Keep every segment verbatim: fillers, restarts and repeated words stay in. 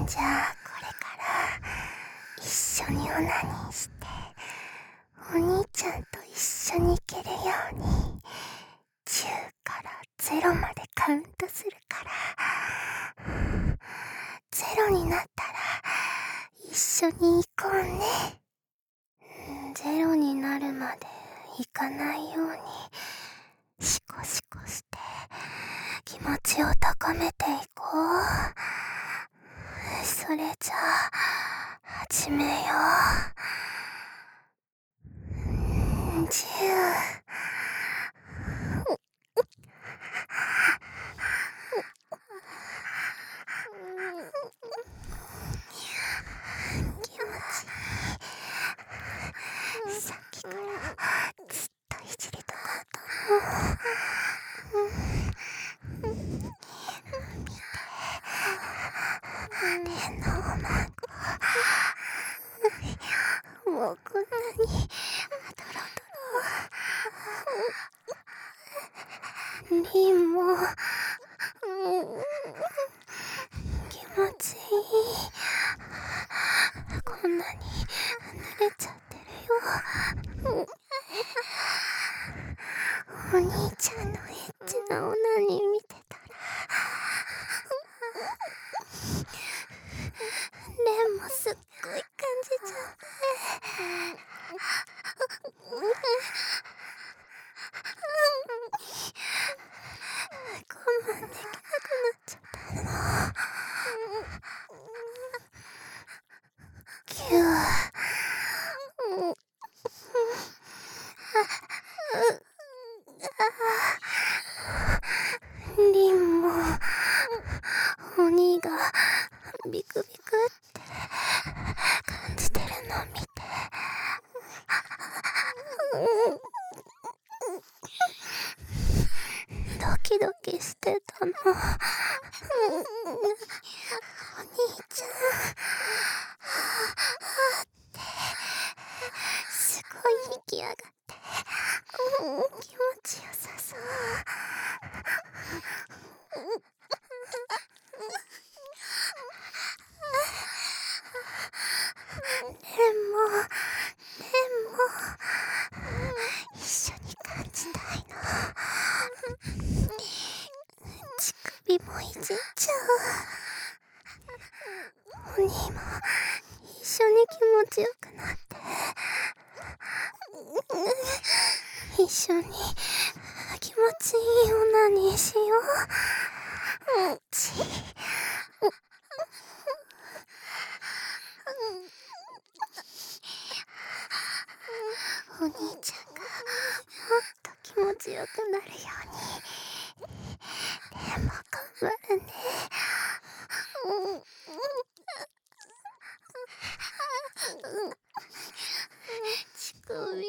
じゃあこれから一緒にオナニーしてお兄ちゃんと一緒に行けるようにじゅうからゼロまでカウントするから、ゼロになったら一緒に行こうね。ゼロになるまで行かないようにシコシコして気持ちを高めていこう。それじゃあ始めよう。じゅう気持ちいい。さっきからずっといじりたかったの。見て、手のマークもうこんなにドロドロ。リンも気持ちいい。こんなに慣れちゃってるよ。お兄ちゃんのエッチなオナニー見てたらレンもすっごい感じちゃって我慢できなくなっちゃったの。キューリンもお兄がビクビクって感じてるの見てドキドキしてたの。お兄ちゃんってすごい息上がって気持ちよさそう。レンもレンも一緒に感じたいの。乳首もいじっちゃう。お兄も一緒に気持ちよくなって一緒に気持ちいいオナニーしよう。うんちお兄ちゃんがもっと気持ちよくなるようにでも頑張るね。うん乳首舐める。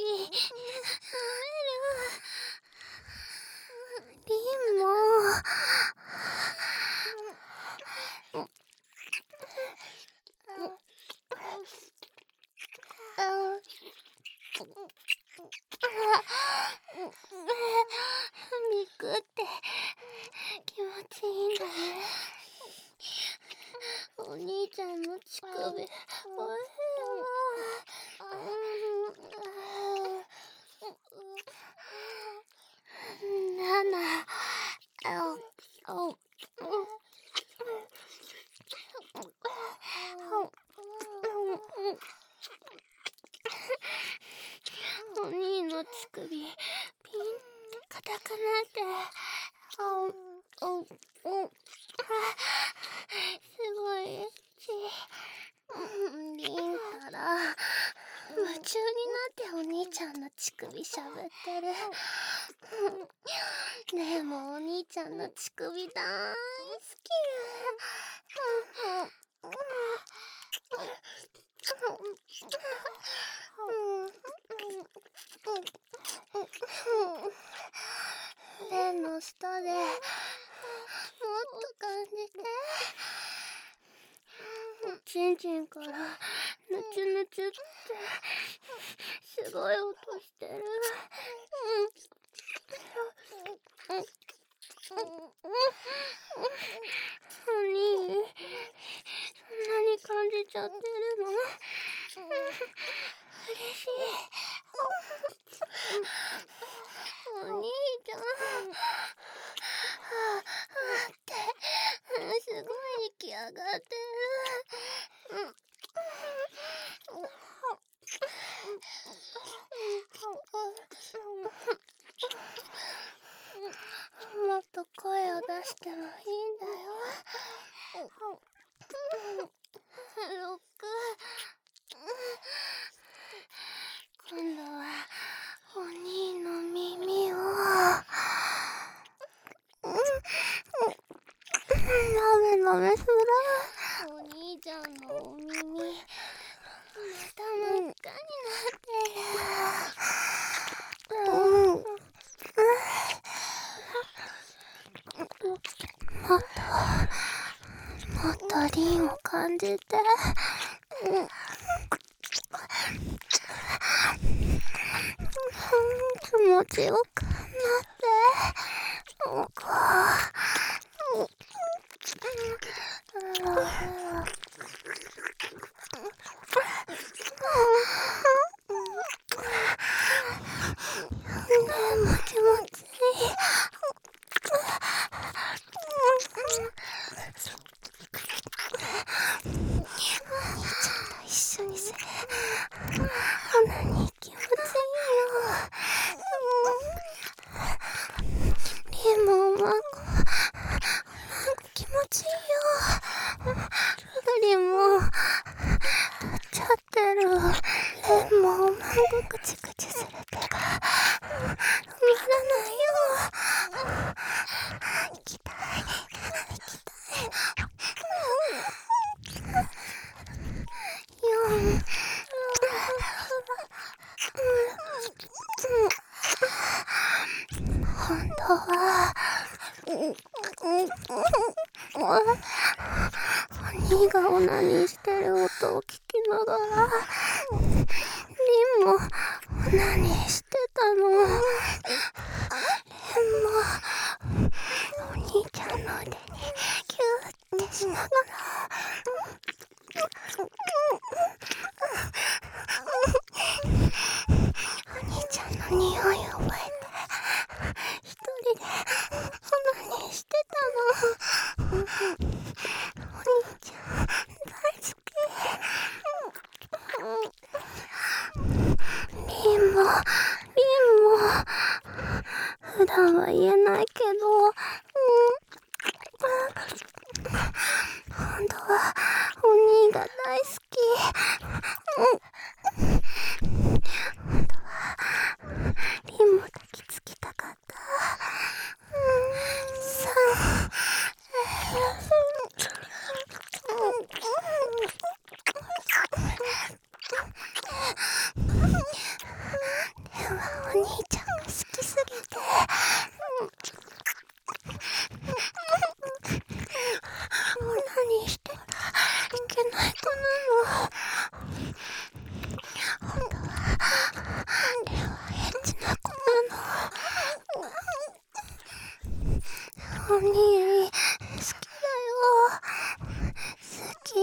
リンもミクって気持ちいいんだね。お兄ちゃんの乳首おいしいななお兄の乳首ピンって硬くなってすごいエッチ。リンたら夢中になってお兄ちゃんの乳首しゃぶってる。でもお兄ちゃんの乳首大好き。レンの下でもっと感じて。チンチンからヌチュヌチュってすごい音してる。お兄そんなちゃってるの。嬉しい。お兄ちゃん。はぁってすごい息上がってる。もっと声を出してもいいんだよ。ロック、今度はお兄の耳をなめなめする。お兄ちゃんのお耳、また真っ赤になってる。うん、もっともっとリンを感じて、うん、気持ちよくなって、うん、でも気持ちいい。お兄ちゃんと一緒にする。あんなに気持ちいいよ。リンもマンゴー、マンゴー気持ちいいよ。リンも立っちゃってる。レンもマンゴークチクチする手が止まらないよ。行きたい行きたい。よん、本当はお兄がオナニーしてる音を聞きながらリンもオナニーしてたの。レンもお兄ちゃんの腕にキューってしながらお兄ちゃんの匂いを覚えて一人でオナニーしてたの。お兄ちゃん大好き。リンもリンも普段は言えないけど、うん、本当はお兄が大好き。うん、本当はリンも抱きつきたかった。うん、さあ、ではお兄ちゃんが好きすぎて、オナニーしてたらいけない子なの。本当はレンはエッチな子なの。お兄好きだよ。好き。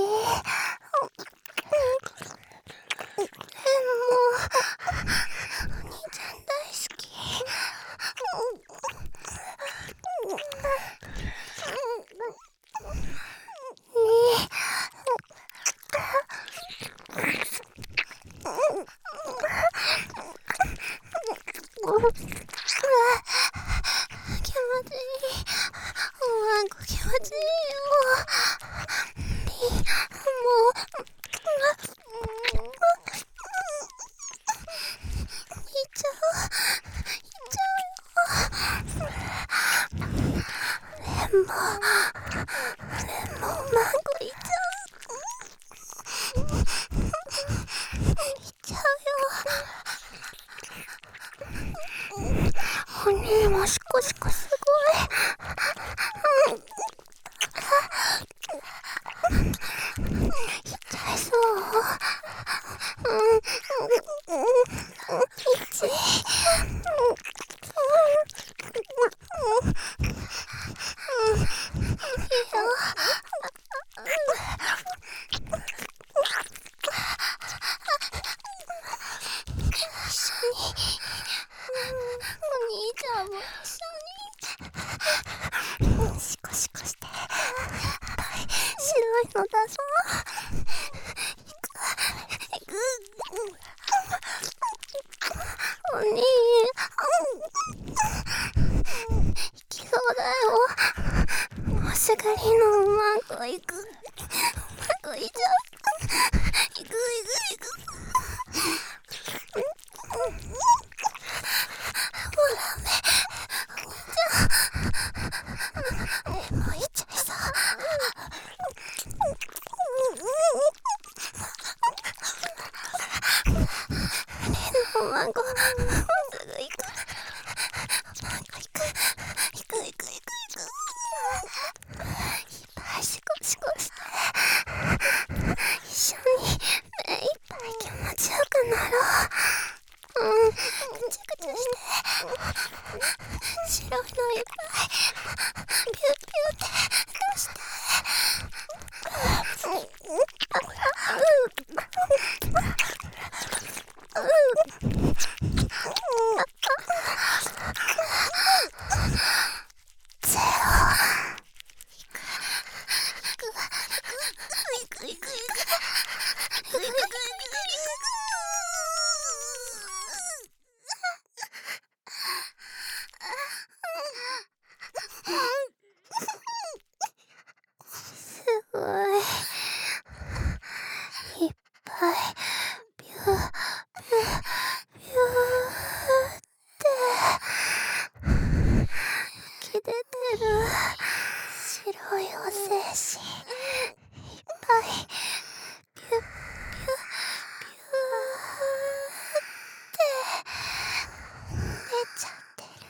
レンもお兄ちゃん大好き。に気持ちいい。マンゴー気持ちいいよ。リンもういっちゃういっちゃうよ。レンもレンもマンゴーいっちゃう。いっちゃうよ。お兄もシコシコすごい。うん、いっちゃいそう。うん、いち、いいよ。 いのだぞ。行く。お兄、行きそうだよ。もうすがりのうまんこ行く。うまんこいちゃう。行く行く行く。ほらめ、お兄ちゃん。もう行っちゃいそう。例のおまんこ、もうすぐ行く。おまんこ行く。行く行く行く行く。いっぱいシコシコして。一緒に目いっぱい気持ちよくなろう。うん、ぐちゃぐちゃして。白いのいっぱい。ピュッピュッって出して。ゼロ。行く行く行く行く行く行く行く行く行く。すごいいっぱいビュービュービューって吹き出てる白いお精子いっぱいビュービュービューって出ちゃってる。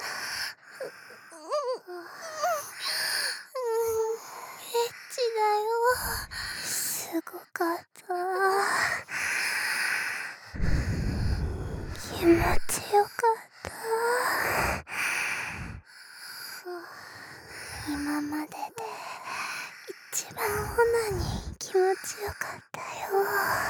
エッチだよ。すごかった。気持ちよかった。今までで一番オナニー気持ちよかったよ。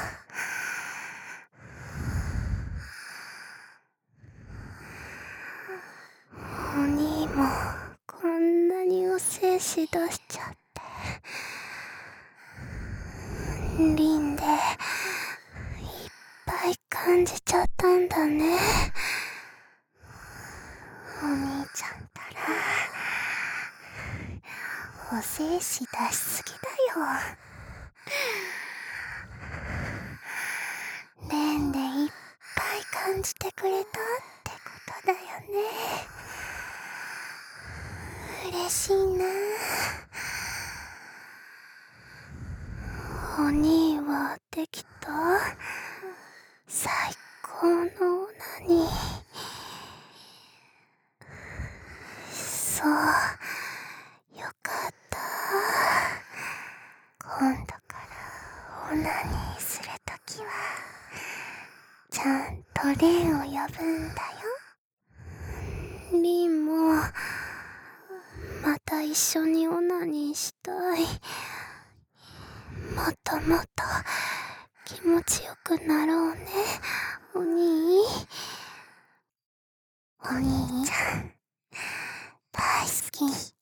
お兄もこんなにお精子出しちゃって。リンでいっぱい感じちゃったんだね。お兄ちゃんったらお精子出しすぎだよ。レンでいっぱい感じてくれたってことだよね。嬉しいな。お兄はできた？最高のオナニー。そう、よかった。今度からオナニーするときはちゃんとレンを呼ぶんだよ。リンもまた一緒にオナニーしたい。もっともっと気持ちよくなろうね、お兄。お兄ちゃん大好き。